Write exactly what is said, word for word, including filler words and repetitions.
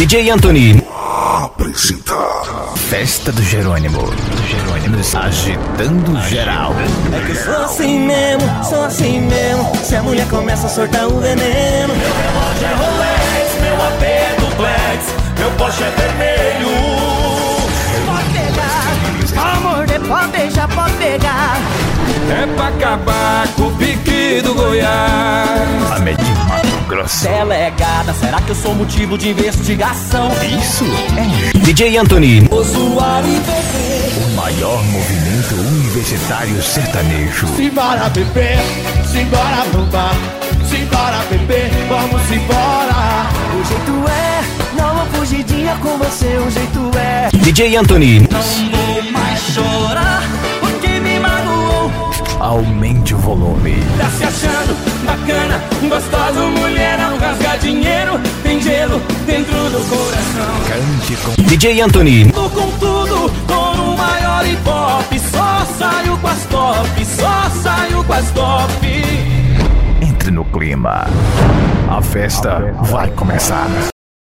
D J Anthony apresenta Festa do Jerônimo. Do Jerônimo agitando geral. É que eu sou assim mesmo, sou assim mesmo. Se a mulher começa a soltar o veneno. Meu relógio é Rolex, meu A P é duplex, meu Porsche é vermelho. Pode pegar, pode morder, pode beijar, pode pegar. É pra acabar com o pique do Goiás. A Med Mato Grosso. Delegada, será que eu sou motivo de investigação? Isso é D J Anthony, Usuário e bebê. o maior movimento universitário sertanejo. Simbora beber, simbora pro bar. Simbora beber, vamos embora. O jeito é, não uma fugidinha com você, o jeito é. D J Anthony, Não vou mais chorar, porque me magoou. aumente o volume. Tá se achando bacana, gostoso, mulher, não rasga dinheiro. Tem gelo dentro do coração. Cante com D J Anthony, Tô com tudo, tô no maior hip hop. Só saio com as top, só saio com as top. entre no clima. A festa vai começar.